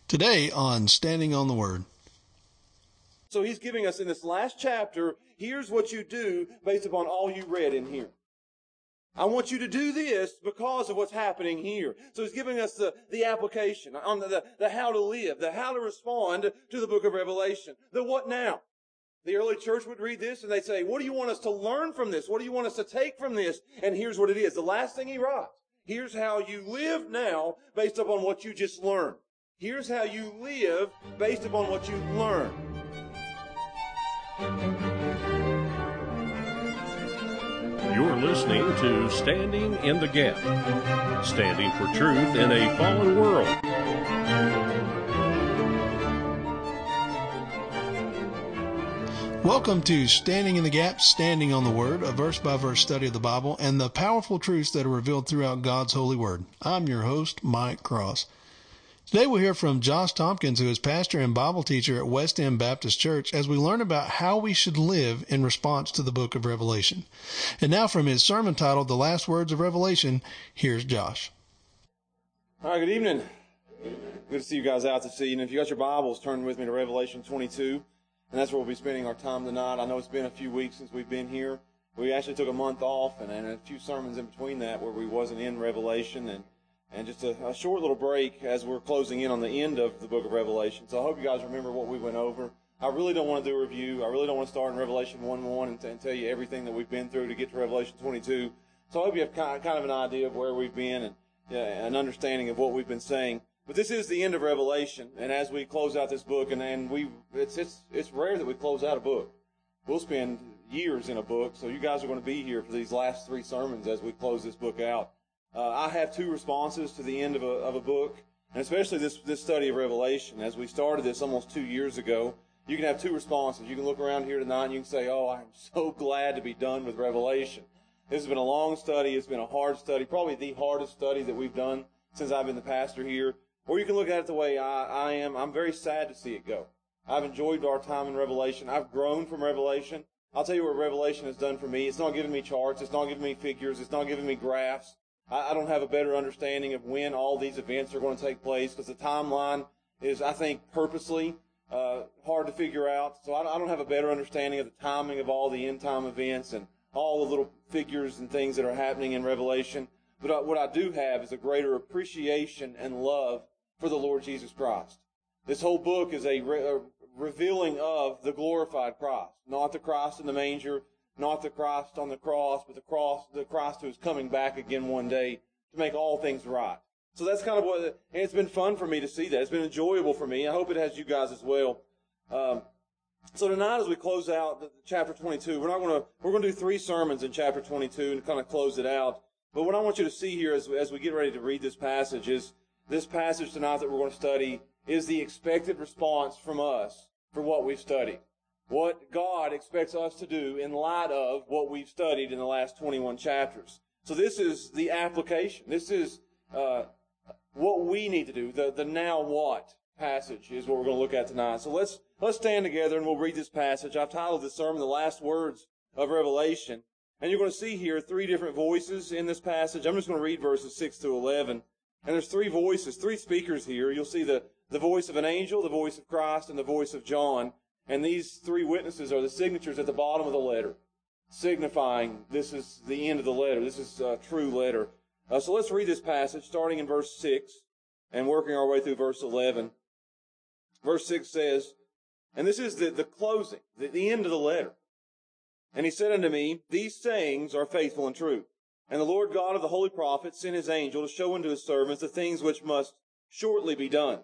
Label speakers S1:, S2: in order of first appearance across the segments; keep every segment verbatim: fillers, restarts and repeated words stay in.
S1: Today on Standing on the Word.
S2: So he's giving us in this last chapter, here's what you do based upon all you read in here. I want you to do this because of what's happening here. So he's giving us the, the application on the, the, the how to live, the how to respond to the book of Revelation, the what now. The early church would read this and they'd say, what do you want us to learn from this? What do you want us to take from this? And here's what it is. The last thing he writes. Here's how you live now based upon what you just learned. Here's how you live based upon what you've learned.
S3: You're listening to Standing in the Gap, standing for truth in a fallen world.
S1: Welcome to Standing in the Gap, Standing on the Word, a verse-by-verse study of the Bible and the powerful truths that are revealed throughout God's holy Word. I'm your host, Mike Cross. Today we'll hear from Josh Tompkins, who is pastor and Bible teacher at West End Baptist Church, as we learn about how we should live in response to the book of Revelation. And now from his sermon titled, The Last Words of Revelation, here's Josh.
S2: All right, good evening. Good to see you guys out this evening. If you got your Bibles, turn with me to Revelation twenty-two, and that's where we'll be spending our time tonight. I know it's been a few weeks since we've been here. We actually took a month off and, and a few sermons in between that where we wasn't in Revelation, and And just a, a short little break as we're closing in on the end of the book of Revelation. So I hope you guys remember what we went over. I really don't want to do a review. I really don't want to start in Revelation one one and, t- and tell you everything that we've been through to get to Revelation twenty-two. So I hope you have kind of, kind of an idea of where we've been and yeah, an understanding of what we've been saying. But this is the end of Revelation. And as we close out this book, and, and we it's, it's, it's rare that we close out a book. We'll spend years in a book. So you guys are going to be here for these last three sermons as we close this book out. Uh, I have two responses to the end of a, of a book, and especially this, this study of Revelation. As we started this almost two years ago, you can have two responses. You can look around here tonight and you can say, oh, I'm so glad to be done with Revelation. This has been a long study. It's been a hard study, probably the hardest study that we've done since I've been the pastor here. Or you can look at it the way I, I am. I'm very sad to see it go. I've enjoyed our time in Revelation. I've grown from Revelation. I'll tell you what Revelation has done for me. It's not giving me charts. It's not giving me figures. It's not giving me graphs. I don't have a better understanding of when all these events are going to take place because the timeline is, I think, purposely uh, hard to figure out. So I don't have a better understanding of the timing of all the end-time events and all the little figures and things that are happening in Revelation. But what I do have is a greater appreciation and love for the Lord Jesus Christ. This whole book is a, re- a revealing of the glorified Christ, not the Christ in the manger, not the Christ on the cross, but the cross, the Christ who is coming back again one day to make all things right. So that's kind of what, and it's been fun for me to see that. It's been enjoyable for me. I hope it has you guys as well. Um, so tonight, as we close out the, the chapter twenty-two, we're not going to we're going to do three sermons in chapter twenty-two and kind of close it out. But what I want you to see here as as we get ready to read this passage is this passage tonight that we're going to study is the expected response from us for what we've studied. What God expects us to do in light of what we've studied in the last twenty-one chapters. So this is the application. This is uh, what we need to do. The, the now what passage is what we're going to look at tonight. So let's let's stand together and we'll read this passage. I've titled this sermon, The Last Words of Revelation. And you're going to see here three different voices in this passage. I'm just going to read verses six to eleven. And there's three voices, three speakers here. You'll see the, the voice of an angel, the voice of Christ, and the voice of John. And these three witnesses are the signatures at the bottom of the letter, signifying this is the end of the letter. This is a true letter. Uh, so let's read this passage, starting in verse six and working our way through verse eleven. Verse six says, and this is the, the closing, the, the end of the letter. And he said unto me, these sayings are faithful and true. And the Lord God of the holy prophets sent his angel to show unto his servants the things which must shortly be done.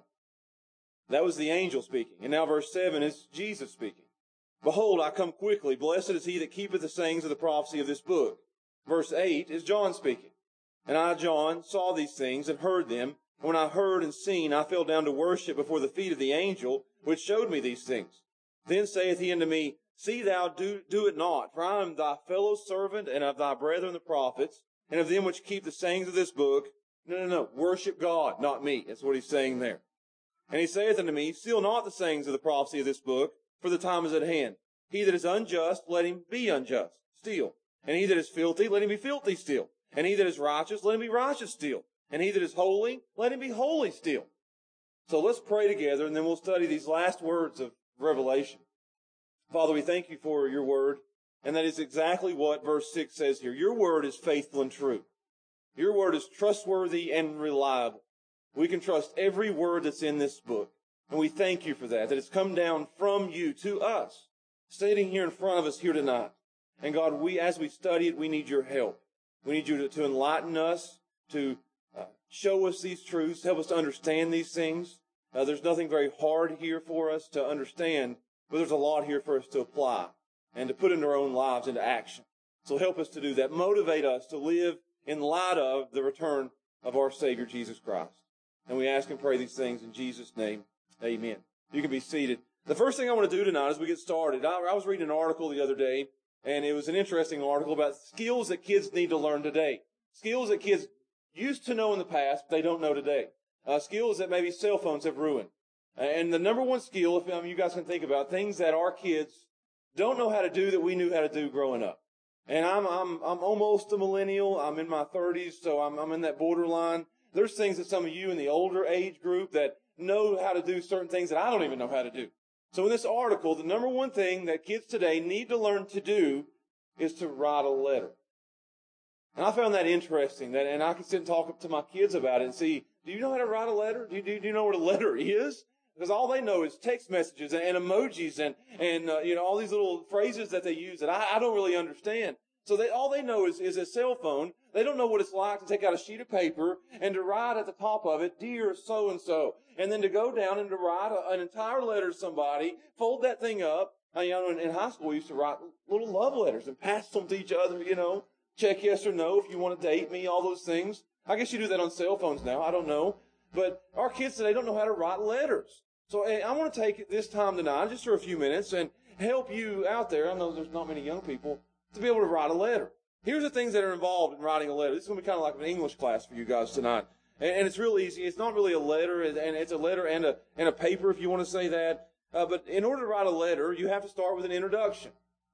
S2: That was the angel speaking. And now verse seven is Jesus speaking. Behold, I come quickly. Blessed is he that keepeth the sayings of the prophecy of this book. Verse eight is John speaking. And I, John, saw these things and heard them. And when I heard and seen, I fell down to worship before the feet of the angel, which showed me these things. Then saith he unto me, see thou do, do it not, for I am thy fellow servant and of thy brethren the prophets, and of them which keep the sayings of this book. No, no, no. Worship God, not me. That's what he's saying there. And he saith unto me, seal not the sayings of the prophecy of this book, for the time is at hand. He that is unjust, let him be unjust still. And he that is filthy, let him be filthy still. And he that is righteous, let him be righteous still. And he that is holy, let him be holy still. So let's pray together, and then we'll study these last words of Revelation. Father, we thank you for your word, and that is exactly what verse six says here. Your word is faithful and true. Your word is trustworthy and reliable. We can trust every word that's in this book, and we thank you for that, that it's come down from you to us, sitting here in front of us here tonight. And God, we, as we study it, we need your help. We need you to, to enlighten us, to uh, show us these truths, help us to understand these things. Uh, there's nothing very hard here for us to understand, but there's a lot here for us to apply and to put into our own lives, into action. So help us to do that. Motivate us to live in light of the return of our Savior, Jesus Christ. And we ask and pray these things in Jesus' name. Amen. You can be seated. The first thing I want to do tonight as we get started, I, I was reading an article the other day, and it was an interesting article about skills that kids need to learn today. Skills that kids used to know in the past, but they don't know today. Uh, skills that maybe cell phones have ruined. And the number one skill, if um, you guys can think about, things that our kids don't know how to do that we knew how to do growing up. And I'm I'm I'm almost a millennial. I'm in my thirties, so I'm I'm in that borderline. There's things that some of you in the older age group that know how to do certain things that I don't even know how to do. So in this article, the number one thing that kids today need to learn to do is to write a letter. And I found that interesting, that, and I can sit and talk to my kids about it and see, do you know how to write a letter? Do you, do you know what a letter is? Because all they know is text messages and, and emojis and, and uh, you know, all these little phrases that they use that I, I don't really understand. So they, all they know is, is a cell phone. They don't know what it's like to take out a sheet of paper and to write at the top of it, dear so-and-so. And then to go down and to write a, an entire letter to somebody, fold that thing up. Uh, you know, in, in high school, we used to write little love letters and pass them to each other, you know. Check yes or no if you want to date me, all those things. I guess you do that on cell phones now. I don't know. But our kids today don't know how to write letters. So I want to take this time tonight, just for a few minutes, and help you out there. I know there's not many young people to be able to write a letter. Here's the things that are involved in writing a letter. This is going to be kind of like an English class for you guys tonight. And, and it's real easy. It's not really a letter, and it's a letter and a, and a paper, if you want to say that. Uh, but in order to write a letter, you have to start with an introduction.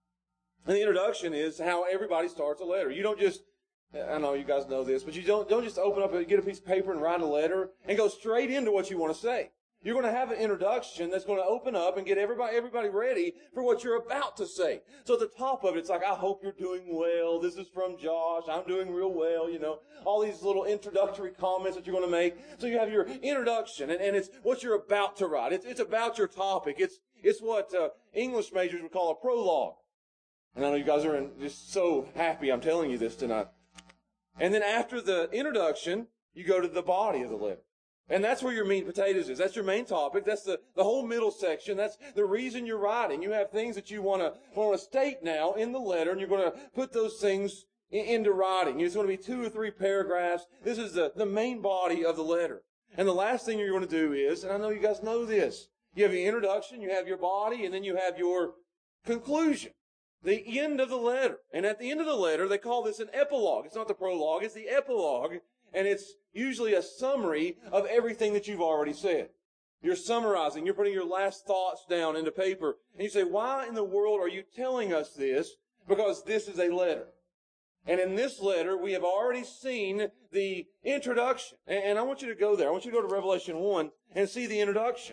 S2: And the introduction is how everybody starts a letter. You don't just, I know you guys know this, but you don't, don't just open up and get a piece of paper and write a letter and go straight into what you want to say. You're going to have an introduction that's going to open up and get everybody, everybody ready for what you're about to say. So at the top of it, it's like, I hope you're doing well. This is from Josh. I'm doing real well. You know, all these little introductory comments that you're going to make. So you have your introduction, and, and it's what you're about to write. It's, it's about your topic. It's, it's what uh, English majors would call a prologue. And I know you guys are in, just so happy I'm telling you this tonight. And then after the introduction, you go to the body of the letter. And that's where your meat and potatoes is. That's your main topic. That's the, the whole middle section. That's the reason you're writing. You have things that you want to want to state now in the letter, and you're going to put those things in, into writing. It's going to be two or three paragraphs. This is the, the main body of the letter. And the last thing you're going to do is, and I know you guys know this, you have your introduction, you have your body, and then you have your conclusion. The end of the letter. And at the end of the letter, they call this an epilogue. It's not the prologue, it's the epilogue. And it's usually a summary of everything that you've already said. You're summarizing. You're putting your last thoughts down into paper. And you say, why in the world are you telling us this? Because this is a letter. And in this letter, we have already seen the introduction. And I want you to go there. I want you to go to Revelation one and see the introduction.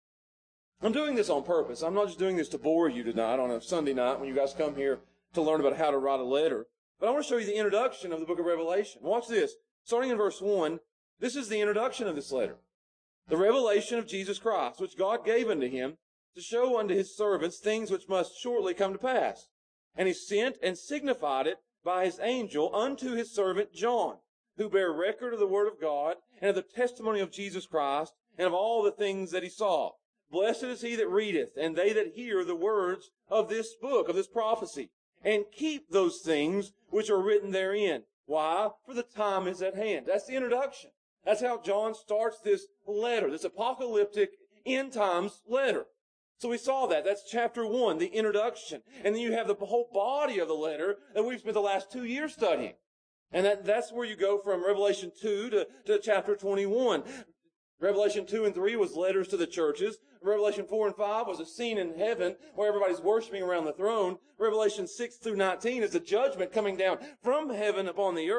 S2: I'm doing this on purpose. I'm not just doing this to bore you tonight on a Sunday night when you guys come here to learn about how to write a letter. But I want to show you the introduction of the book of Revelation. Watch this. Starting in verse one, this is the introduction of this letter. The revelation of Jesus Christ, which God gave unto him to show unto his servants things which must shortly come to pass. And he sent and signified it by his angel unto his servant John, who bare record of the word of God and of the testimony of Jesus Christ and of all the things that he saw. Blessed is he that readeth, and they that hear the words of this book, of this prophecy, and keep those things which are written therein. Why? For the time is at hand. That's the introduction. That's how John starts this letter, this apocalyptic end times letter. So we saw that. That's chapter one, the introduction. And then you have the whole body of the letter that we've spent the last two years studying. And that, that's where you go from Revelation two to, to chapter twenty-one. Revelation two and three was letters to the churches. Revelation four and five was a scene in heaven where everybody's worshiping around the throne. Revelation six through nineteen is the judgment coming down from heaven upon the earth.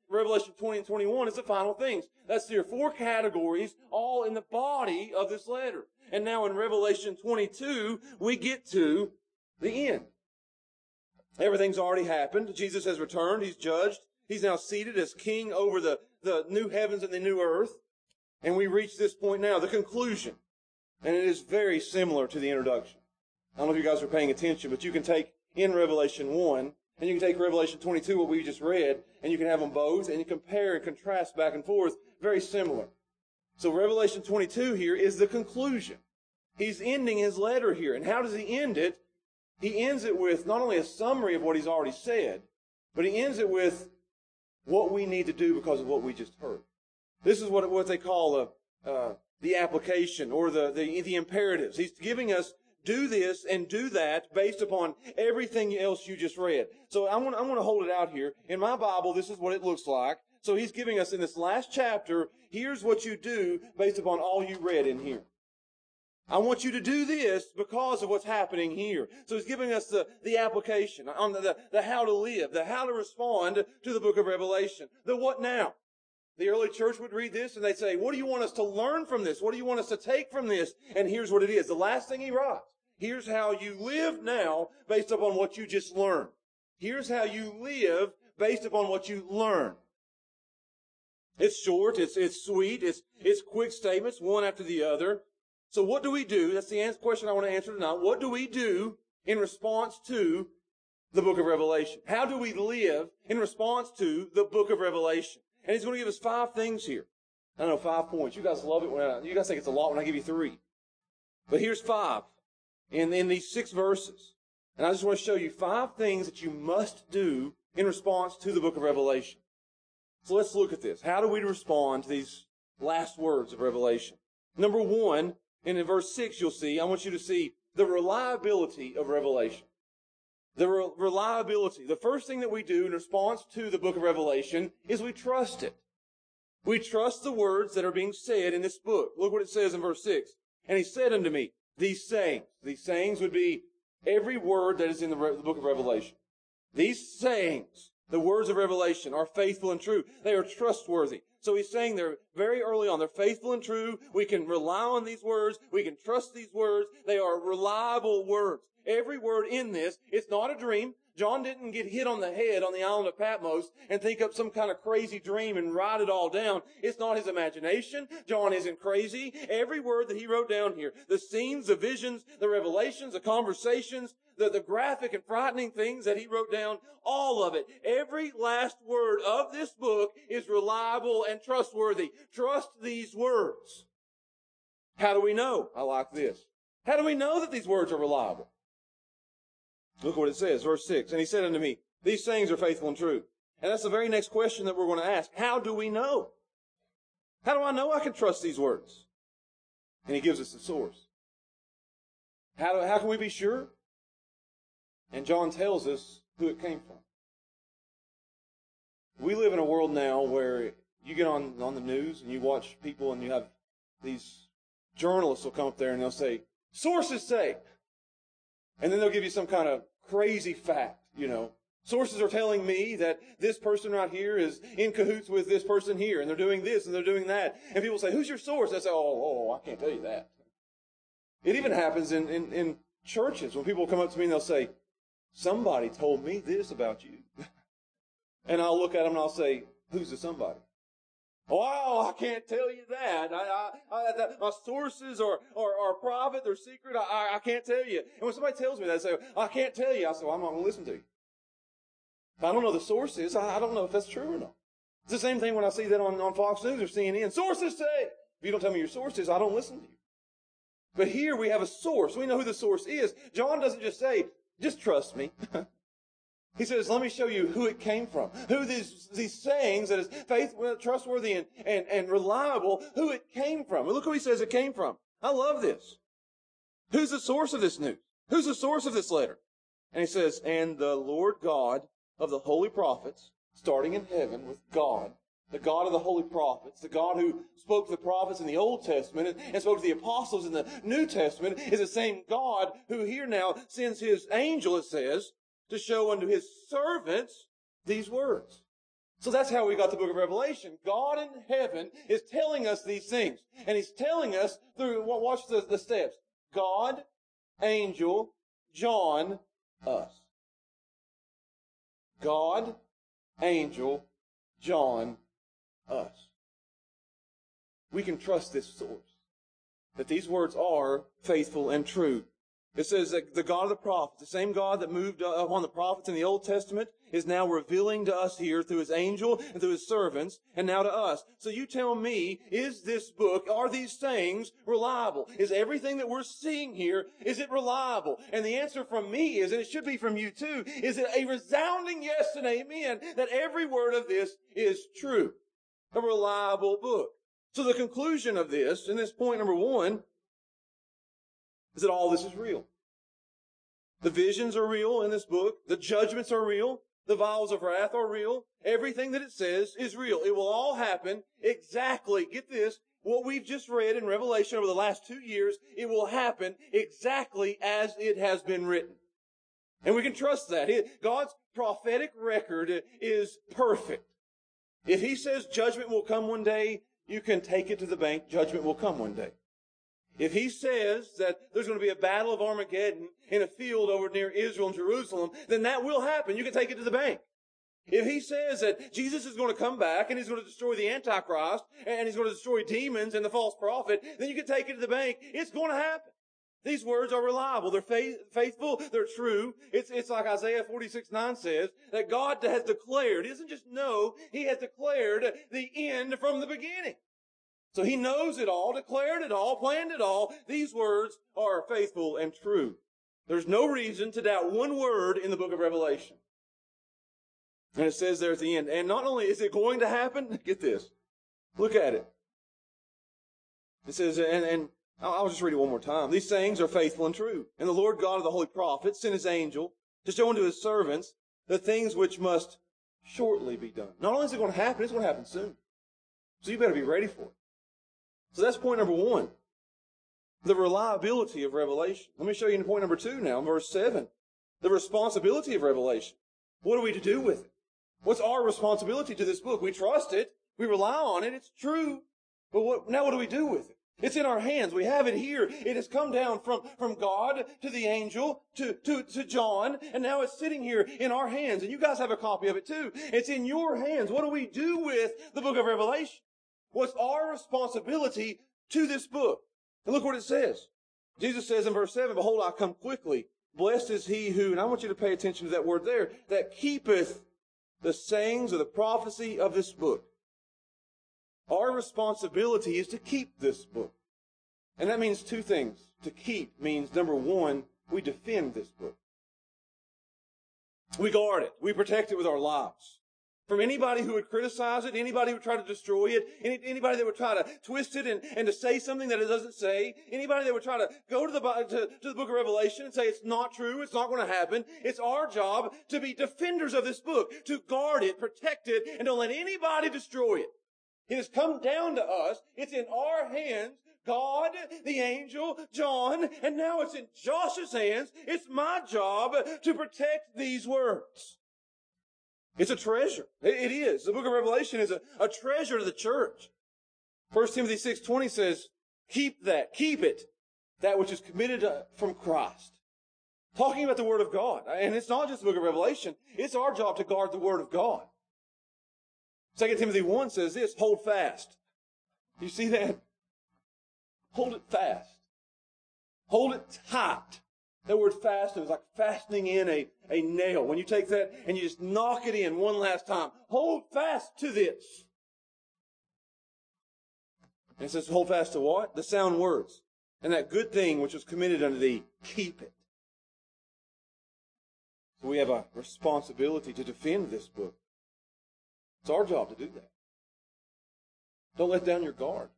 S2: Revelation twenty and twenty-one is the final things. That's your four categories, all in the body of this letter. And now in Revelation twenty-two, we get to the end. Everything's already happened. Jesus has returned. He's judged. He's now seated as king over the, the new heavens and the new earth. And we reach this point now, the conclusion. And it is very similar to the introduction. I don't know if you guys are paying attention, but you can take in Revelation one, and you can take Revelation twenty-two, what we just read, and you can have them both, and you compare and contrast back and forth. Very similar. So Revelation twenty-two here is the conclusion. He's ending his letter here. And how does he end it? He ends it with not only a summary of what he's already said, but he ends it with what we need to do because of what we just heard. This is what, what they call a, uh, the application or the, the, the imperatives. He's giving us do this and do that based upon everything else you just read. So I want, I want to hold it out here. In my Bible, this is what it looks like. So he's giving us in this last chapter, here's what you do based upon all you read in here. I want you to do this because of what's happening here. So he's giving us the, the application on the, the, the how to live, the how to respond to the book of Revelation. The what now? The early church would read this and they'd say, what do you want us to learn from this? What do you want us to take from this? And here's what it is. The last thing he writes. Here's how you live now based upon what you just learned. Here's how you live based upon what you learned. It's short, it's, it's sweet, it's, it's quick statements, one after the other. So what do we do? That's the answer, question I want to answer tonight. What do we do in response to the book of Revelation? How do we live in response to the book of Revelation? And he's going to give us five things here. I don't know, five points. You guys love it when I, you guys think it's a lot when I give you three. But here's five in, in these six verses. And I just want to show you five things that you must do in response to the book of Revelation. So let's look at this. How do we respond to these last words of Revelation? Number one, and in verse six you'll see, I want you to see the reliability of Revelation. The re- reliability. The first thing that we do in response to the book of Revelation is we trust it. We trust the words that are being said in this book. Look what it says in verse six. And he said unto me, these sayings. These sayings would be every word that is in the, Re- the book of Revelation. These sayings, the words of Revelation, are faithful and true. They are trustworthy. So he's saying they're very early on. They're faithful and true. We can rely on these words. We can trust these words. They are reliable words. Every word in this, it's not a dream. John didn't get hit on the head on the island of Patmos and think up some kind of crazy dream and write it all down. It's not his imagination. John isn't crazy. Every word that he wrote down here, the scenes, the visions, the revelations, the conversations, the, the graphic and frightening things that he wrote down, all of it, every last word of this book is reliable and trustworthy. Trust these words. How do we know? I like this. How do we know that these words are reliable? Look what it says, verse six. And he said unto me, these sayings are faithful and true. And that's the very next question that we're going to ask. How do we know? How do I know I can trust these words? And he gives us the source. How do, how can we be sure? And John tells us who it came from. We live in a world now where you get on, on the news and you watch people and you have these journalists will come up there and they'll say, sources say. And then they'll give you some kind of crazy fact, you know. Sources are telling me that this person right here is in cahoots with this person here, and they're doing this and they're doing that. And people say, who's your source? I say, oh, oh, I can't tell you that. It even happens in, in, in churches when people come up to me and they'll say, somebody told me this about you. And I'll look at them and I'll say, who's the somebody? Wow, I can't tell you that. I, I, I, that my sources are, are, are private, they're secret. I, I, I can't tell you. And when somebody tells me that, they say, I can't tell you. I say, well, I'm not going to listen to you. If I don't know the sources, I, I don't know if that's true or not. It's the same thing when I see that on, on Fox News or C N N. Sources say. If you don't tell me your sources, I don't listen to you. But here we have a source. We know who the source is. John doesn't just say, just trust me. He says, let me show you who it came from. Who these, these sayings that is faithful, trustworthy, and, and, and reliable, who it came from. Look who he says it came from. I love this. Who's the source of this news? Who's the source of this letter? And he says, and the Lord God of the holy prophets, starting in heaven with God, the God of the holy prophets, the God who spoke to the prophets in the Old Testament and, and spoke to the apostles in the New Testament, is the same God who here now sends his angel, it says, to show unto his servants these words. So that's how we got the book of Revelation. God in heaven is telling us these things. And He's telling us through, watch the, the steps. God, angel, John, us. God, angel, John, us. We can trust this source, that these words are faithful and true. It says that the God of the prophets, the same God that moved upon the prophets in the Old Testament, is now revealing to us here through His angel and through His servants, and now to us. So you tell me, is this book, are these sayings reliable? Is everything that we're seeing here, is it reliable? And the answer from me is, and it should be from you too, is it a resounding yes and amen that every word of this is true? A reliable book. So the conclusion of this, and this point number one, is that all this is real. The visions are real in this book. The judgments are real. The vials of wrath are real. Everything that it says is real. It will all happen exactly, get this, what we've just read in Revelation over the last two years, it will happen exactly as it has been written. And we can trust that. God's prophetic record is perfect. If He says judgment will come one day, you can take it to the bank. Judgment will come one day. If He says that there's going to be a battle of Armageddon in a field over near Israel and Jerusalem, then that will happen. You can take it to the bank. If He says that Jesus is going to come back and He's going to destroy the Antichrist and He's going to destroy demons and the false prophet, then you can take it to the bank. It's going to happen. These words are reliable. They're faith, faithful. They're true. It's, it's like Isaiah forty-six nine says, that God has declared. He doesn't just know. He has declared the end from the beginning. So He knows it all, declared it all, planned it all. These words are faithful and true. There's no reason to doubt one word in the book of Revelation. And it says there at the end, and not only is it going to happen, get this. Look at it. It says, and, and I'll just read it one more time. These sayings are faithful and true. And the Lord God of the holy prophets sent His angel to show unto His servants the things which must shortly be done. Not only is it going to happen, it's going to happen soon. So you better be ready for it. So that's point number one. The reliability of Revelation. Let me show you in point number two now, in verse seven. The responsibility of Revelation. What are we to do with it? What's our responsibility to this book? We trust it. We rely on it. It's true. But what, now what do we do with it? It's in our hands. We have it here. It has come down from, from God to the angel to, to, to John, and now it's sitting here in our hands. And you guys have a copy of it too. It's in your hands. What do we do with the book of Revelation? What's our responsibility to this book? And look what it says. Jesus says in verse seven, behold, I come quickly. Blessed is he who, and I want you to pay attention to that word there, that keepeth the sayings of the prophecy of this book. Our responsibility is to keep this book. And that means two things. To keep means, number one, we defend this book. We guard it. We protect it with our lives. From anybody who would criticize it, anybody who would try to destroy it, any, anybody that would try to twist it and, and to say something that it doesn't say, anybody that would try to go to the, to, to the book of Revelation and say it's not true, it's not going to happen. It's our job to be defenders of this book, to guard it, protect it, and don't let anybody destroy it. It has come down to us. It's in our hands. God, the angel, John, and now it's in Josh's hands. It's my job to protect these words. It's a treasure. It is. The book of Revelation is a, a treasure to the church. First Timothy six twenty says, keep that, keep it, that which is committed from Christ. Talking about the Word of God. And it's not just the book of Revelation. It's our job to guard the Word of God. Second Timothy one says this, hold fast. You see that? Hold it fast. Hold it tight. That word fasten is like fastening in a, a nail. When you take that and you just knock it in one last time. Hold fast to this. And it says hold fast to what? The sound words. And that good thing which was committed unto thee, keep it. So we have a responsibility to defend this book. It's our job to do that. Don't let down your guard.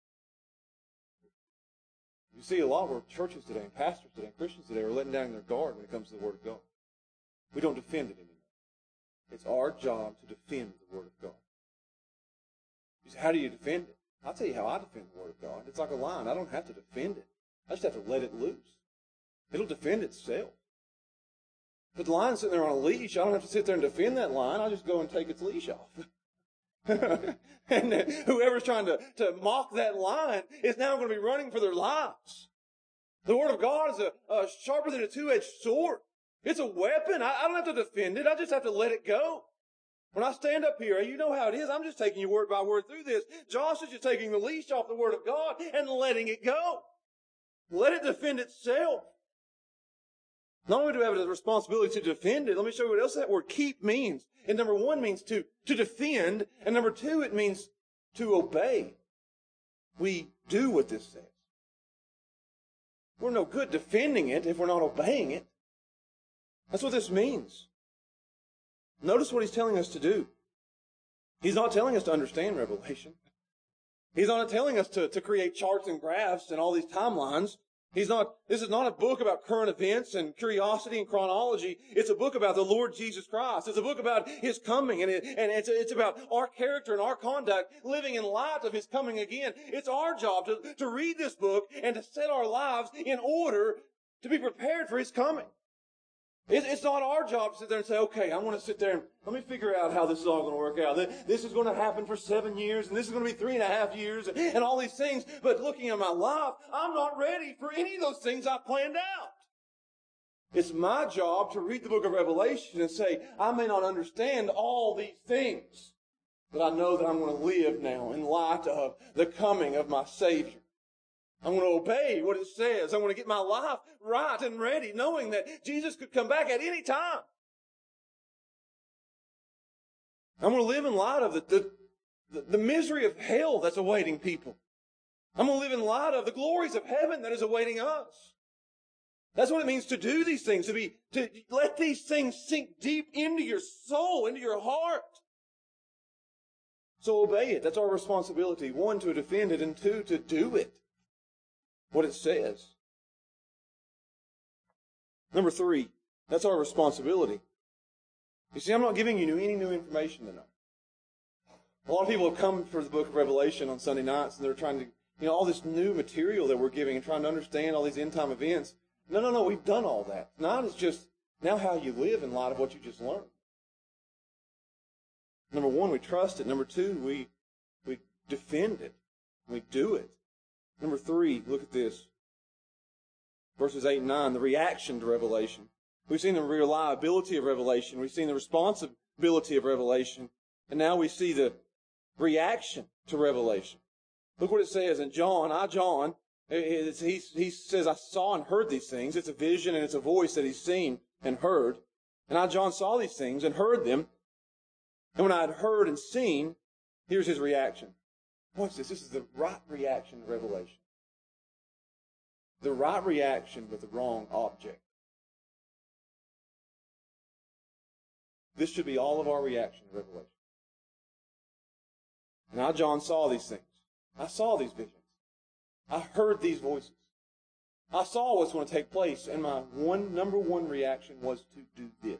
S2: You see a lot of churches today, and pastors today, and Christians today are letting down their guard when it comes to the Word of God. We don't defend it anymore. It's our job to defend the Word of God. You say, how do you defend it? I'll tell you how I defend the Word of God. It's like a lion. I don't have to defend it. I just have to let it loose. It'll defend itself. But the line's sitting there on a leash. I don't have to sit there and defend that lion. I'll just go and take its leash off. And whoever's trying to, to mock that lion is now going to be running for their lives. The Word of God is a, a sharper than a two-edged sword. It's a weapon. I, I don't have to defend it. I just have to let it go. When I stand up here, you know how it is. I'm just taking you word by word through this. Josh is just taking the leash off the Word of God and letting it go. Let it defend itself. Not only do we have the responsibility to defend it, let me show you what else that word keep means. And number one means to, to defend. And number two, it means to obey. We do what this says. We're no good defending it if we're not obeying it. That's what this means. Notice what he's telling us to do. He's not telling us to understand Revelation. He's not telling us to, to create charts and graphs and all these timelines. He's not, this is not a book about current events and curiosity and chronology. It's a book about the Lord Jesus Christ. It's a book about His coming, and, it, and it's, it's about our character and our conduct living in light of His coming again. It's our job to, to read this book and to set our lives in order to be prepared for His coming. It, it's not our job to sit there and say, okay, I want to sit there and let me figure out how this is all going to work out. This is going to happen for seven years, and this is going to be three and a half years, and, and all these things. But looking at my life, I'm not ready for any of those things I planned out. It's my job to read the book of Revelation and say, I may not understand all these things, but I know that I'm going to live now in light of the coming of my Savior. I'm going to obey what it says. I'm going to get my life right and ready, knowing that Jesus could come back at any time. I'm going to live in light of the, the, the misery of hell that's awaiting people. I'm going to live in light of the glories of heaven that is awaiting us. That's what it means to do these things, to be, to let these things sink deep into your soul, into your heart. So obey it. That's our responsibility. One, to defend it, and two, to do it. What it says. Number three, that's our responsibility. You see, I'm not giving you any new information tonight. A lot of people have come for the book of Revelation on Sunday nights, and they're trying to, you know, all this new material that we're giving and trying to understand all these end-time events. No, no, no, we've done all that. Tonight is just now how you live in light of what you just learned. Number one, we trust it. Number two, we, we defend it. We do it. Number three, look at this. Verses eight and nine, the reaction to Revelation. We've seen the reliability of Revelation. We've seen the responsibility of Revelation. And now we see the reaction to Revelation. Look what it says in John. I, John, it's, he, he says, I saw and heard these things. It's a vision and it's a voice that he's seen and heard. And I, John, saw these things and heard them. And when I had heard and seen, here's his reaction. Watch this. This is the right reaction to Revelation. The right reaction with the wrong object. This should be all of our reaction to Revelation. Now, John saw these things. I saw these visions. I heard these voices. I saw what's going to take place, and my one number one reaction was to do this.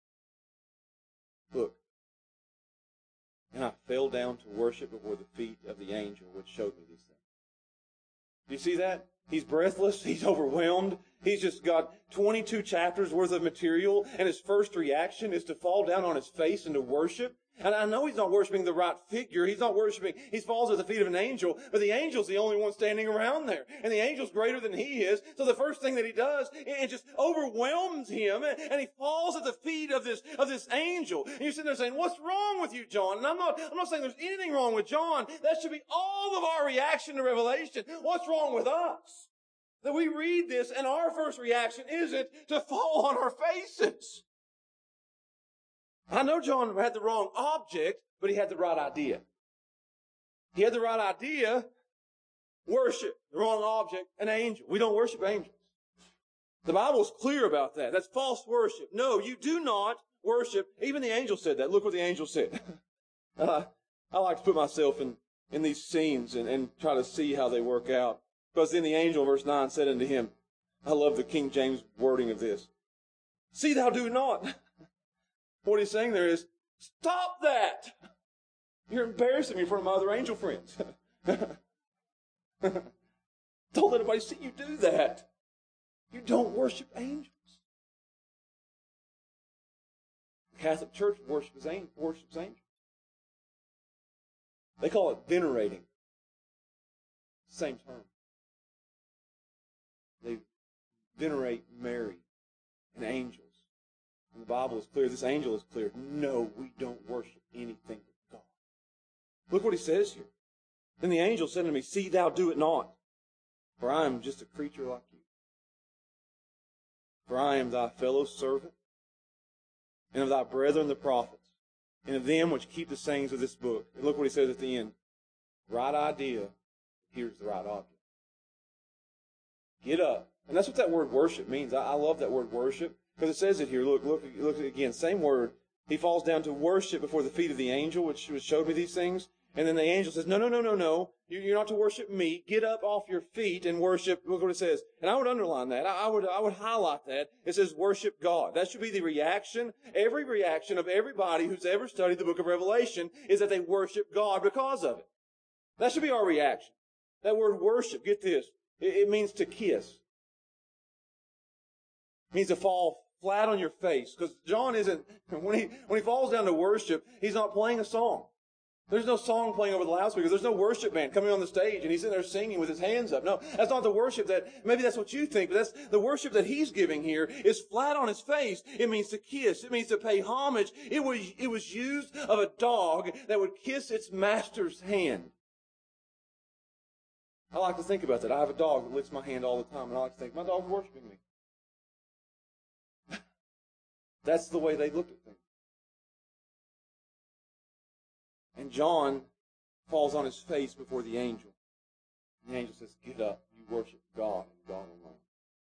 S2: Look. And I fell down to worship before the feet of the angel which showed me these things. Do you see that? He's breathless. He's overwhelmed. He's just got twenty-two chapters worth of material, and his first reaction is to fall down on his face and to worship. And I know he's not worshiping the right figure. He's not worshiping. He falls at the feet of an angel, but the angel's the only one standing around there. And the angel's greater than he is. So the first thing that he does, it just overwhelms him, and he falls at the feet of this, of this angel. And you're sitting there saying, what's wrong with you, John? And I'm not, I'm not saying there's anything wrong with John. That should be all of our reaction to Revelation. What's wrong with us? That we read this, and our first reaction isn't to fall on our faces. I know John had the wrong object, but he had the right idea. He had the right idea, worship. The wrong object, an angel. We don't worship angels. The Bible is clear about that. That's false worship. No, you do not worship. Even the angel said that. Look what the angel said. uh, I like to put myself in, in these scenes and, and try to see how they work out. Because then the angel, verse nine, said unto him, I love the King James wording of this. See thou do not. What he's saying there is, stop that. You're embarrassing me in front of my other angel friends. Don't let anybody see you do that. You don't worship angels. Catholic Church worships angels. Worships angels. They call it venerating. Same term. They venerate Mary and angels. And the Bible is clear. This angel is clear. No, we don't worship anything but God. Look what he says here. Then the angel said unto me, See thou do it not, for I am just a creature like you. For I am thy fellow servant, and of thy brethren the prophets, and of them which keep the sayings of this book. And look what he says at the end. Right idea, here's the right object. Get up. And that's what that word worship means. I, I love that word worship, because it says it here. Look, look, look again. Same word. He falls down to worship before the feet of the angel, which showed me these things. And then the angel says, no, no, no, no, no. You're not to worship me. Get up off your feet and worship. Look what it says. And I would underline that. I would, I would highlight that. It says worship God. That should be the reaction. Every reaction of everybody who's ever studied the book of Revelation is that they worship God because of it. That should be our reaction. That word worship, get this. It, it means to kiss. It means to fall flat on your face. Because John isn't, when he, when he falls down to worship, he's not playing a song. There's no song playing over the loudspeakers. There's no worship band coming on the stage and he's sitting there singing with his hands up. No, that's not the worship that, maybe that's what you think, but that's the worship that he's giving here is flat on his face. It means to kiss. It means to pay homage. It was, it was used of a dog that would kiss its master's hand. I like to think about that. I have a dog that licks my hand all the time, and I like to think, my dog's worshiping me. That's the way they looked at things. And John falls on his face before the angel. And the angel says, get up, you worship God and God alone.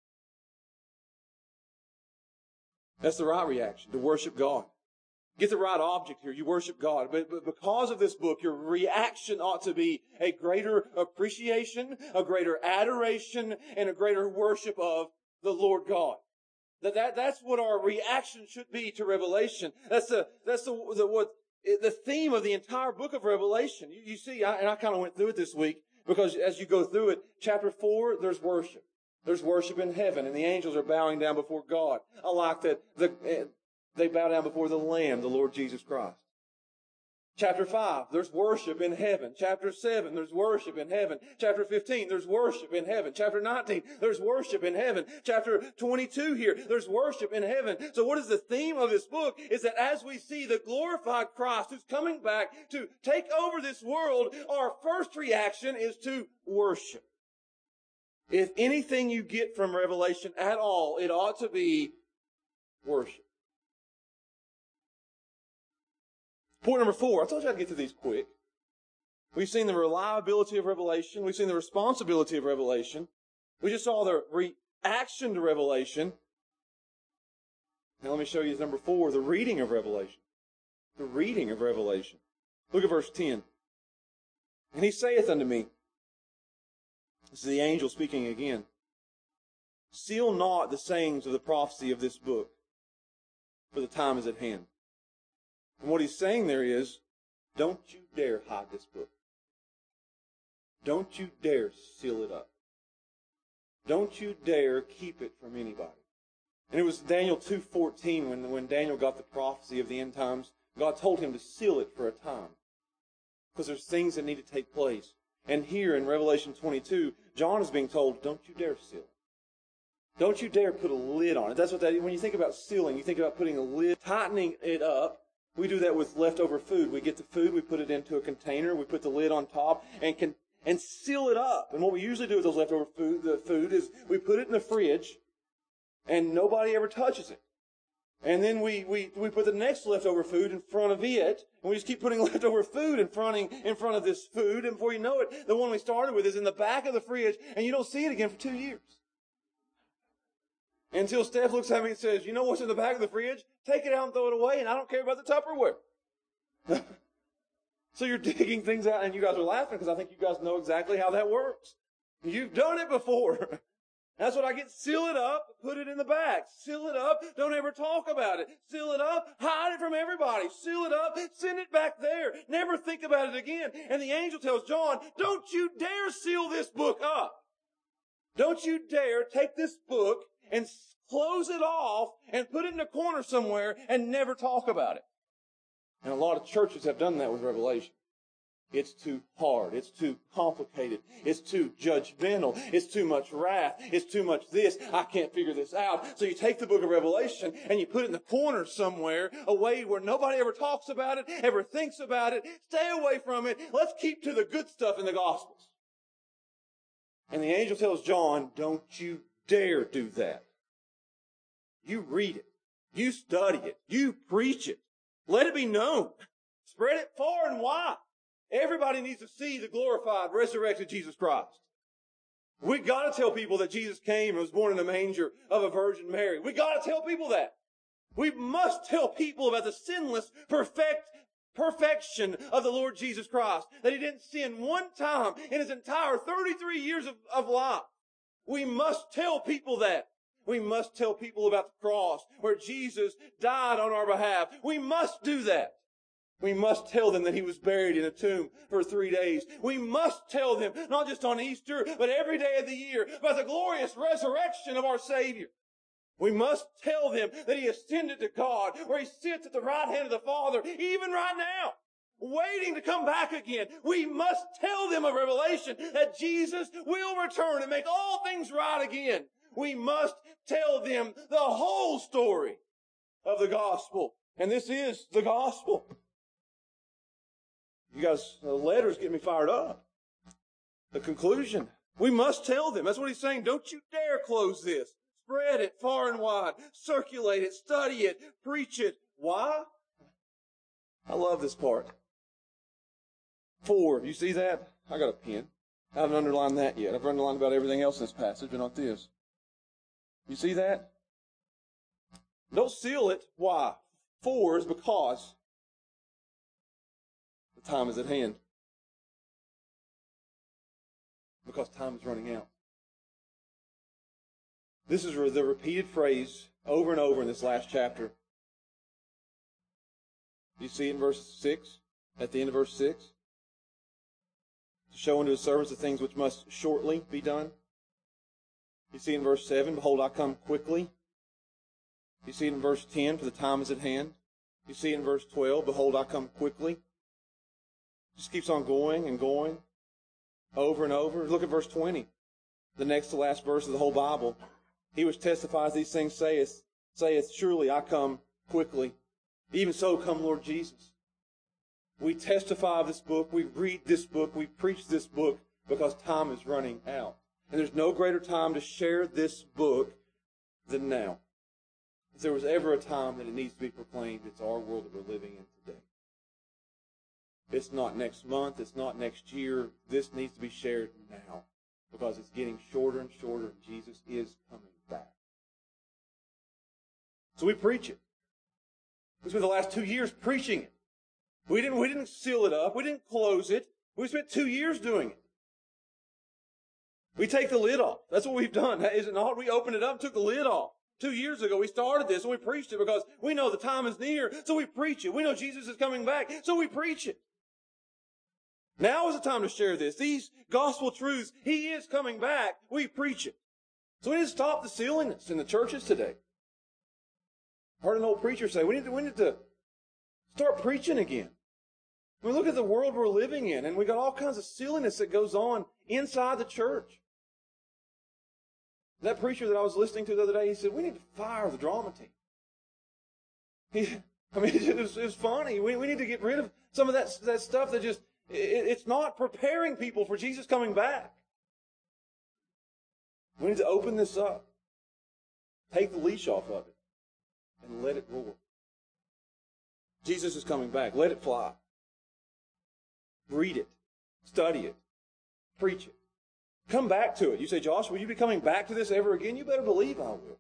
S2: That's the right reaction, to worship God. Get the right object here, you worship God. But, but because of this book, your reaction ought to be a greater appreciation, a greater adoration, and a greater worship of the Lord God. That, that that's what our reaction should be to Revelation. That's the that's the, the what the theme of the entire book of Revelation. You, you see, I, and I kind of went through it this week, because as you go through it, chapter four, there's worship. There's worship in heaven, and the angels are bowing down before God. I like that the, they bow down before the Lamb, the Lord Jesus Christ. Chapter five, there's worship in heaven. Chapter seven, there's worship in heaven. Chapter fifteen, there's worship in heaven. Chapter nineteen, there's worship in heaven. Chapter twenty-two here, there's worship in heaven. So what is the theme of this book? Is that as we see the glorified Christ who's coming back to take over this world, our first reaction is to worship. If anything you get from Revelation at all, it ought to be worship. Point number four. I told you I'd get to these quick. We've seen the reliability of Revelation. We've seen the responsibility of Revelation. We just saw the reaction to Revelation. Now let me show you number four, the reading of Revelation. The reading of Revelation. Look at verse ten. And he saith unto me, this is the angel speaking again, seal not the sayings of the prophecy of this book, for the time is at hand. And what he's saying there is, don't you dare hide this book. Don't you dare seal it up. Don't you dare keep it from anybody. And it was Daniel two fourteen when, when Daniel got the prophecy of the end times. God told him to seal it for a time, because there's things that need to take place. And here in Revelation twenty-two, John is being told, don't you dare seal it. Don't you dare put a lid on it. That's what that is. When you think about sealing, you think about putting a lid, tightening it up. We do that with leftover food. We get the food, we put it into a container, we put the lid on top, and can and seal it up. And what we usually do with those leftover food, the food is we put it in the fridge, and nobody ever touches it. And then we, we, we put the next leftover food in front of it, and we just keep putting leftover food in front, of, in front of this food, and before you know it, the one we started with is in the back of the fridge, and you don't see it again for two years. Until Steph looks at me and says, you know what's in the back of the fridge? Take it out and throw it away, and I don't care about the Tupperware. So you're digging things out, and you guys are laughing because I think you guys know exactly how that works. You've done it before. That's what I get. Seal it up, put it in the back. Seal it up, don't ever talk about it. Seal it up, hide it from everybody. Seal it up, send it back there. Never think about it again. And the angel tells John, don't you dare seal this book up. Don't you dare take this book and close it off and put it in a corner somewhere and never talk about it. And a lot of churches have done that with Revelation. It's too hard. It's too complicated. It's too judgmental. It's too much wrath. It's too much this. I can't figure this out. So you take the book of Revelation and you put it in the corner somewhere, away where nobody ever talks about it, ever thinks about it. Stay away from it. Let's keep to the good stuff in the Gospels. And the angel tells John, don't you dare do that. You read it. You study it. You preach it. Let it be known. Spread it far and wide. Everybody needs to see the glorified, resurrected Jesus Christ. We got to tell people that Jesus came and was born in a manger of a Virgin Mary. We got to tell people that. We must tell people about the sinless, perfect perfection of the Lord Jesus Christ. That He didn't sin one time in His entire thirty-three years of, of life. We must tell people that. We must tell people about the cross where Jesus died on our behalf. We must do that. We must tell them that He was buried in a tomb for three days. We must tell them, not just on Easter, but every day of the year, about the glorious resurrection of our Savior. We must tell them that He ascended to God, where He sits at the right hand of the Father, even right now, waiting to come back again. We must tell them of Revelation, that Jesus will return and make all things right again. We must tell them the whole story of the gospel. And this is the gospel. You guys, the letters get me fired up. The conclusion. We must tell them. That's what he's saying. Don't you dare close this. Spread it far and wide. Circulate it. Study it. Preach it. Why? I love this part. Four. You see that? I got a pen. I haven't underlined that yet. I've underlined about everything else in this passage, but not this. You see that? Don't seal it. Why? Four is because the time is at hand. Because time is running out. This is the repeated phrase over and over in this last chapter. You see it in verse six, at the end of verse six. To show unto His servants the things which must shortly be done. You see it in verse seven, behold, I come quickly. You see it in verse ten, for the time is at hand. You see it in verse twelve, behold, I come quickly. It just keeps on going and going, over and over. Look at verse twenty, the next to last verse of the whole Bible. He which testifies these things saith, saith, surely I come quickly. Even so come Lord Jesus. We testify of this book, we read this book, we preach this book because time is running out. And there's no greater time to share this book than now. If there was ever a time that it needs to be proclaimed, it's our world that we're living in today. It's not next month, it's not next year. This needs to be shared now because it's getting shorter and shorter and Jesus is coming back. So we preach it. We spent the last two years preaching it. We didn't, we didn't seal it up. We didn't close it. We spent two years doing it. We take the lid off. That's what we've done. Is it not? We opened it up and took the lid off. Two years ago, we started this and we preached it because we know the time is near, so we preach it. We know Jesus is coming back, so we preach it. Now is the time to share this. These gospel truths, He is coming back. We preach it. So we need to stop the silliness in the churches today. I heard an old preacher say, we need to, we need to start preaching again. I mean, look at the world we're living in, and we got all kinds of silliness that goes on inside the church. That preacher that I was listening to the other day, he said, we need to fire the drama team. He, I mean, it was, it was funny. We, we need to get rid of some of that, that stuff that just, it, it's not preparing people for Jesus coming back. We need to open this up, take the leash off of it, and let it roar. Jesus is coming back. Let it fly. Read it. Study it. Preach it. Come back to it. You say, Josh, will you be coming back to this ever again? You better believe I will.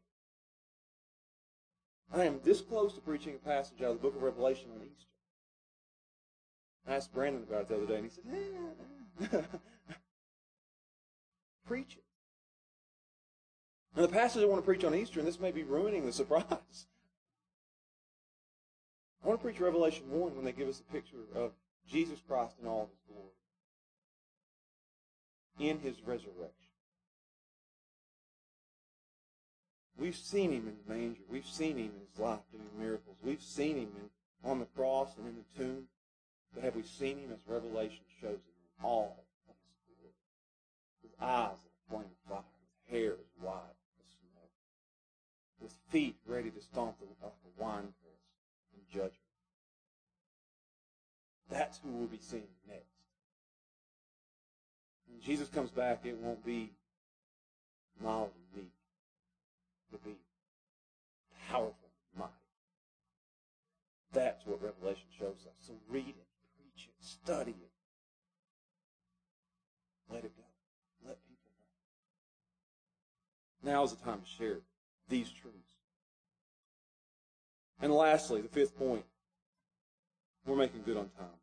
S2: I am this close to preaching a passage out of the book of Revelation on Easter. I asked Brandon about it the other day, and he said, eh. Preach it. And the passage I want to preach on Easter, and this may be ruining the surprise. I want to preach Revelation one when they give us a picture of Jesus Christ in all of His glory. In His resurrection. We've seen him in the manger. We've seen him in his life doing miracles. We've seen him in, on the cross and in the tomb. But have we seen him as Revelation shows him in all of his glory? With eyes like a flame of fire, with hair as white as snow, with feet ready to stomp the, like a winepress in judgment. That's who we'll be seeing next. When Jesus comes back, it won't be mild and meek. It'll be powerful and mighty. That's what Revelation shows us. So read it, preach it, study it. Let it go. Let people know. Now is the time to share these truths. And lastly, the fifth point. We're making good on time.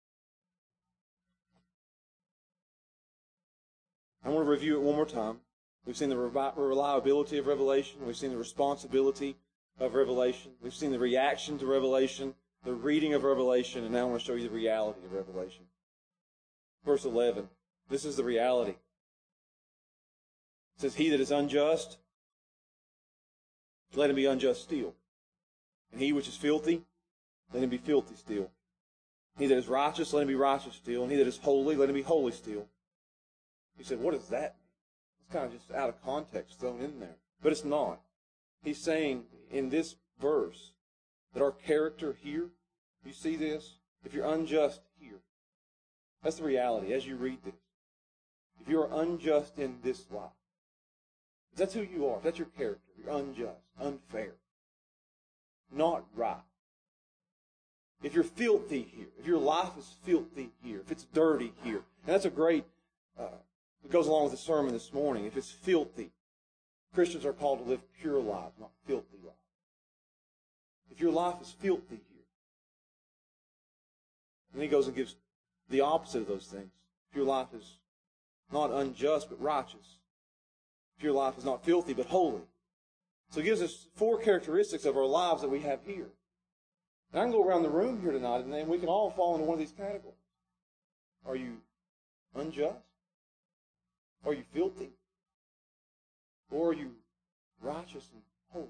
S2: I want to review it one more time. We've seen the reliability of Revelation. We've seen the responsibility of Revelation. We've seen the reaction to Revelation, the reading of Revelation, and now I want to show you the reality of Revelation. Verse eleven. This is the reality. It says, he that is unjust, let him be unjust still. And he which is filthy, let him be filthy still. He that is righteous, let him be righteous still. And he that is holy, let him be holy still. He said, what does that mean? It's kind of just out of context thrown in there. But it's not. He's saying in this verse that our character here, you see this? If you're unjust here, that's the reality as you read this. If you are unjust in this life, if that's who you are, if that's your character, you're unjust, unfair, not right. If you're filthy here, if your life is filthy here, if it's dirty here, and that's a great, uh, it goes along with the sermon this morning. If it's filthy, Christians are called to live pure lives, not filthy lives. If your life is filthy here, then he goes and gives the opposite of those things. If your life is not unjust but righteous, if your life is not filthy but holy. So it gives us four characteristics of our lives that we have here. And I can go around the room here tonight and then we can all fall into one of these categories. Are you unjust? Are you filthy? Or are you righteous and holy?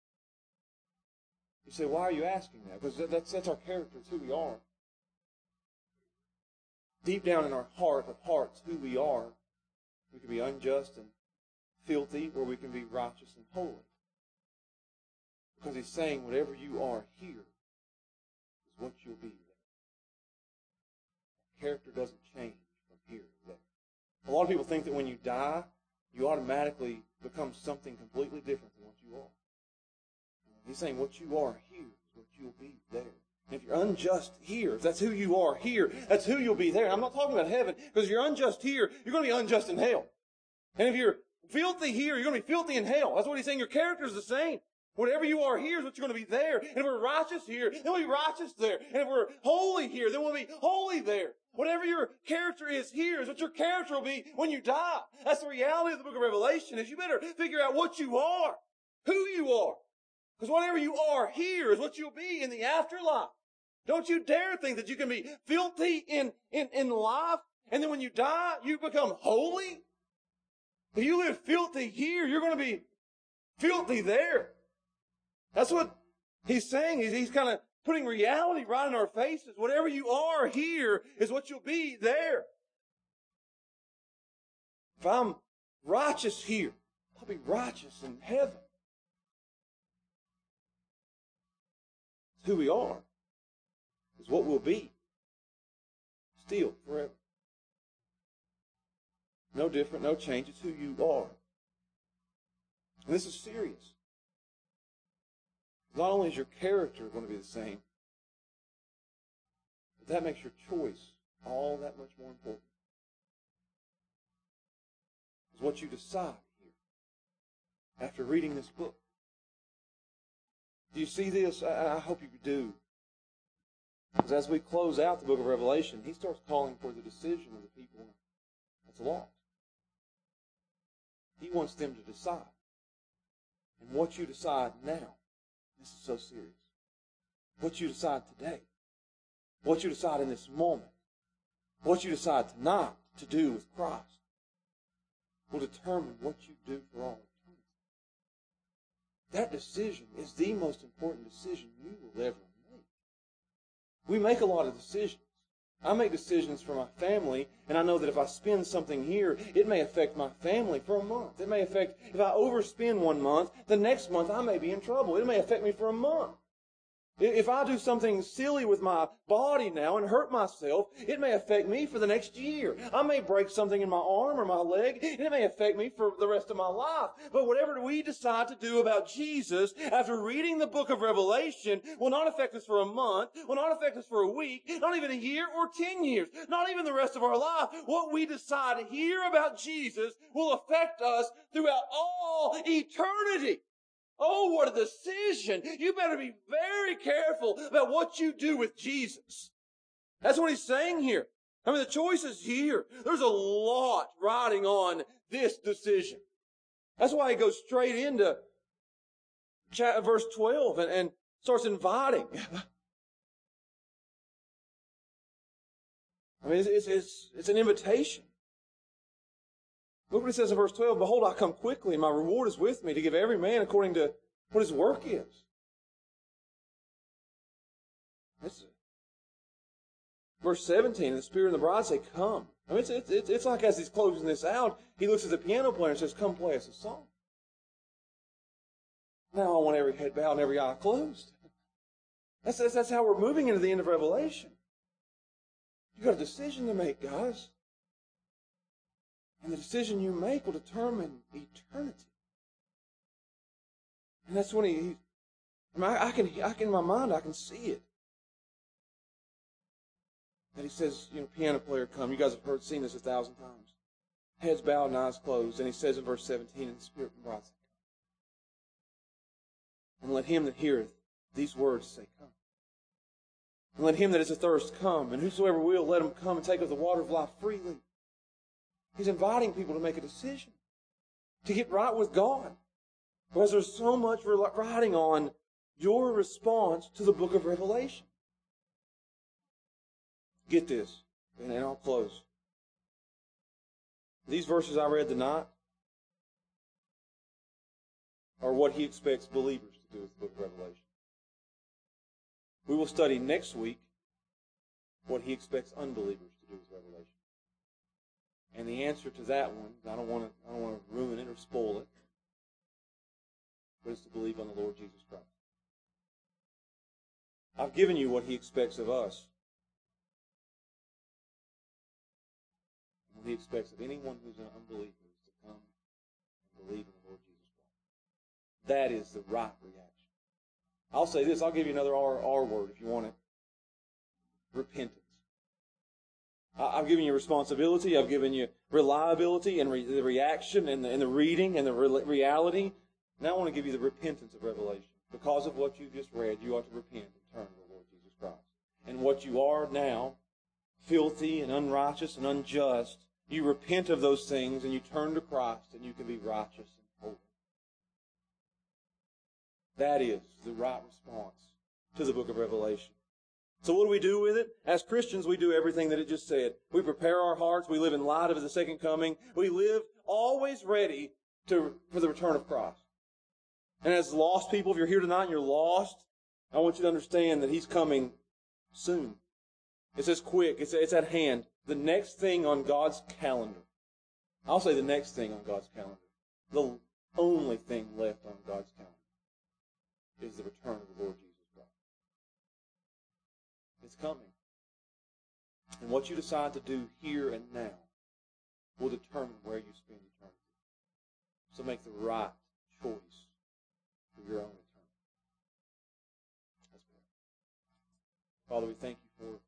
S2: You say, why are you asking that? Because that's, that's our character. It's who we are. Deep down in our heart of hearts, who we are, we can be unjust and filthy, or we can be righteous and holy. Because he's saying whatever you are here is what you'll be there. Character doesn't change from here to there. A lot of people think that when you die, you automatically become something completely different than what you are. He's saying what you are here is what you'll be there. And if you're unjust here, if that's who you are here, that's who you'll be there. And I'm not talking about heaven, because if you're unjust here, you're going to be unjust in hell. And if you're filthy here, you're going to be filthy in hell. That's what he's saying. Your character is the same. Whatever you are here is what you're going to be there. And if we're righteous here, then we'll be righteous there. And if we're holy here, then we'll be holy there. Whatever your character is here is what your character will be when you die. That's the reality of the book of Revelation, is you better figure out what you are, who you are. Because whatever you are here is what you'll be in the afterlife. Don't you dare think that you can be filthy in, in, in life, and then when you die, you become holy. If you live filthy here, you're going to be filthy there. That's what he's saying. He's, he's kind of putting reality right in our faces. Whatever you are here is what you'll be there. If I'm righteous here, I'll be righteous in heaven. It's who we are. It's what we'll be. Still, forever. No different, no change. It's who you are. And this is serious. Not only is your character going to be the same, but that makes your choice all that much more important. It's what you decide here after reading this book. Do you see this? I, I hope you do. Because as we close out the book of Revelation, he starts calling for the decision of the people that's lost. He wants them to decide. And what you decide now, this is so serious. What you decide today, what you decide in this moment, what you decide tonight to do with Christ will determine what you do for all eternity. that decision is the most important decision you will ever make. We make a lot of decisions. I make decisions for my family, and I know that if I spend something here, it may affect my family for a month. It may affect, if I overspend one month, the next month I may be in trouble. It may affect me for a month. If I do something silly with my body now and hurt myself, it may affect me for the next year. I may break something in my arm or my leg, and it may affect me for the rest of my life. But whatever we decide to do about Jesus after reading the book of Revelation will not affect us for a month, will not affect us for a week, not even a year or ten years, not even the rest of our life. What we decide here about Jesus will affect us throughout all eternity. Oh, what a decision. You better be very careful about what you do with Jesus. That's what he's saying here. I mean, the choice is here. There's a lot riding on this decision. That's why he goes straight into verse twelve and, and starts inviting. I mean, it's, it's, it's, it's an invitation. Look what it says in verse twelve. Behold, I come quickly, and my reward is with me to give every man according to what his work is. That's it. Verse seventeen, the Spirit and the bride say, come. I mean, it's, it's, it's like as he's closing this out, he looks at the piano player and says, come play us a song. Now I want every head bowed and every eye closed. That's, that's, that's how we're moving into the end of Revelation. You've got a decision to make, guys. And the decision you make will determine eternity. And that's when he, he I, mean, I, I can, I can, in my mind, I can see it. That he says, you know, piano player come. You guys have heard, seen this a thousand times. Heads bowed and eyes closed. And he says in verse seventeen, and the Spirit and bride say, come. And let him that heareth these words say, come. And let him that is athirst come. And whosoever will, let him come and take of the water of life freely. He's inviting people to make a decision, to get right with God. Because there's so much riding on your response to the book of Revelation. Get this, and then I'll close. These verses I read tonight are what he expects believers to do with the book of Revelation. We will study next week what he expects unbelievers to do with Revelation. And the answer to that one, I don't want to, I don't want to ruin it or spoil it, but it's to believe on the Lord Jesus Christ. I've given you what he expects of us. What he expects of anyone who's an unbeliever is to come and believe in the Lord Jesus Christ. That is the right reaction. I'll say this, I'll give you another R, R word if you want it. Repentance. I've given you responsibility, I've given you reliability and re- the reaction and the, and the reading and the re- reality. Now I want to give you the repentance of Revelation. Because of what you've just read, you ought to repent and turn to the Lord Jesus Christ. And what you are now, filthy and unrighteous and unjust, you repent of those things and you turn to Christ and you can be righteous and holy. That is the right response to the book of Revelation. So what do we do with it? As Christians, we do everything that it just said. We prepare our hearts. We live in light of the second coming. We live always ready to, for the return of Christ. And as lost people, if you're here tonight and you're lost, I want you to understand that he's coming soon. It says quick. It's, it's at hand. The next thing on God's calendar. I'll say the next thing on God's calendar. The only thing left on God's calendar is the return of the Lord Jesus. It's coming. And what you decide to do here and now will determine where you spend eternity. So make the right choice for your own eternity. Let's pray. Father, we thank you for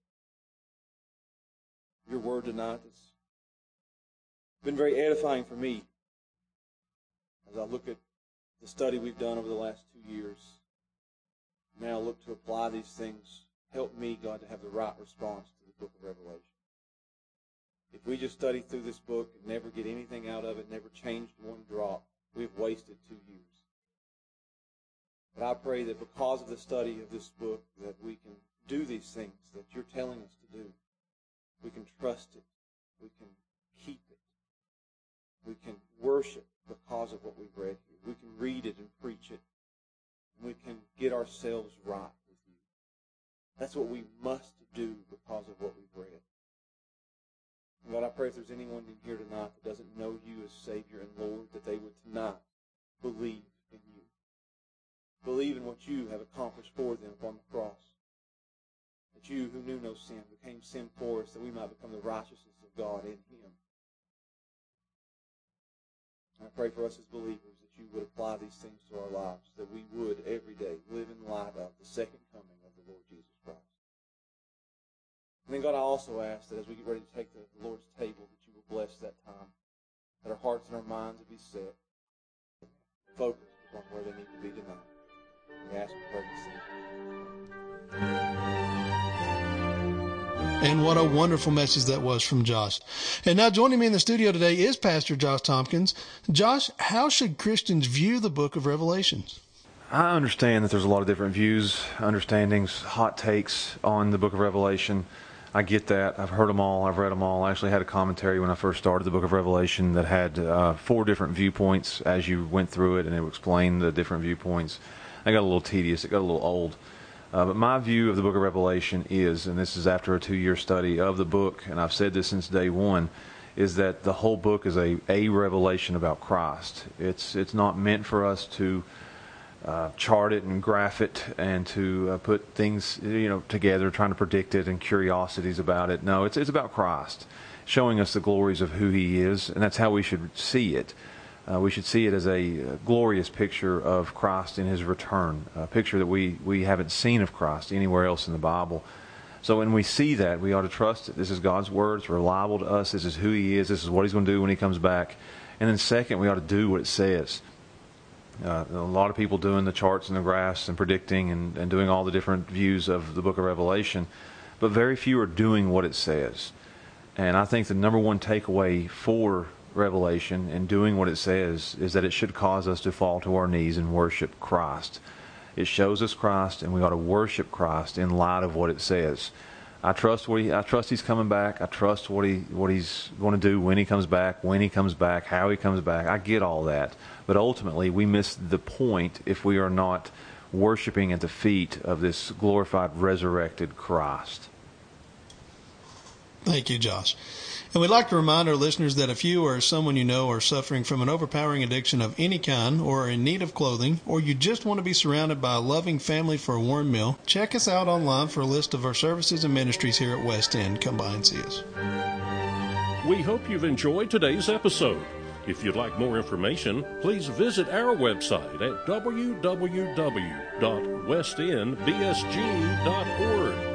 S2: your word tonight. It's been very edifying for me as I look at the study we've done over the last two years. Now look to apply these things. Help me, God, to have the right response to the book of Revelation. If we just study through this book and never get anything out of it, never changed one drop, we've wasted two years. But I pray that because of the study of this book, that we can do these things that you're telling us to do. We can trust it. We can keep it. We can worship because of what we've read here. We can read it and preach it ourselves right with you. That's what we must do because of what we've read. And God, I pray if there's anyone in here tonight that doesn't know you as Savior and Lord, that they would tonight believe in you. Believe in what you have accomplished for them upon the cross. That you, who knew no sin, became sin for us, that we might become the righteousness of God in Him. And I pray for us as believers that you would apply these things to our lives, that we would every day live in light of the second coming of the Lord Jesus Christ. And then, God, I also ask that as we get ready to take the Lord's table, that you will bless that time, that our hearts and our minds will be set, focused upon where they need to be tonight. We ask and pray these things.
S1: And what a wonderful message that was from Josh. And now joining me in the studio today is Pastor Josh Tompkins. Josh, how should Christians view the book of Revelations?
S4: I understand that there's a lot of different views, understandings, hot takes on the book of Revelation. I get that. I've heard them all. I've read them all. I actually had a commentary when I first started the book of Revelation that had uh, four different viewpoints as you went through it, and it would explain the different viewpoints. I got a little tedious. It got a little old. Uh, but my view of the book of Revelation is, and this is after a two-year study of the book, and I've said this since day one, is that the whole book is a, a revelation about Christ. It's it's not meant for us to uh, chart it and graph it and to uh, put things you know together, trying to predict it and curiosities about it. No, it's it's about Christ, showing us the glories of who He is, and that's how we should see it. Uh, we should see it as a uh, glorious picture of Christ in His return, a picture that we, we haven't seen of Christ anywhere else in the Bible. So when we see that, we ought to trust it. This is God's Word. It's reliable to us. This is who He is. This is what He's going to do when He comes back. And then second, we ought to do what it says. Uh, a lot of people doing the charts and the graphs and predicting and, and doing all the different views of the book of Revelation, but very few are doing what it says. And I think the number one takeaway for Revelation and doing what it says is that it should cause us to fall to our knees and worship Christ. It shows us Christ, and we ought to worship Christ in light of what it says. I trust what he, I trust He's coming back. I trust what he what He's going to do when He comes back, when He comes back, how He comes back. I get all that, but ultimately we miss the point if we are not worshiping at the feet of this glorified, resurrected Christ.
S1: Thank you, Josh. And we'd like to remind our listeners that if you or someone you know are suffering from an overpowering addiction of any kind or are in need of clothing, or you just want to be surrounded by a loving family for a warm meal, check us out online for a list of our services and ministries here at West End. Come by and see us.
S3: We hope you've enjoyed today's episode. If you'd like more information, please visit our website at w w w dot west end b s g dot org.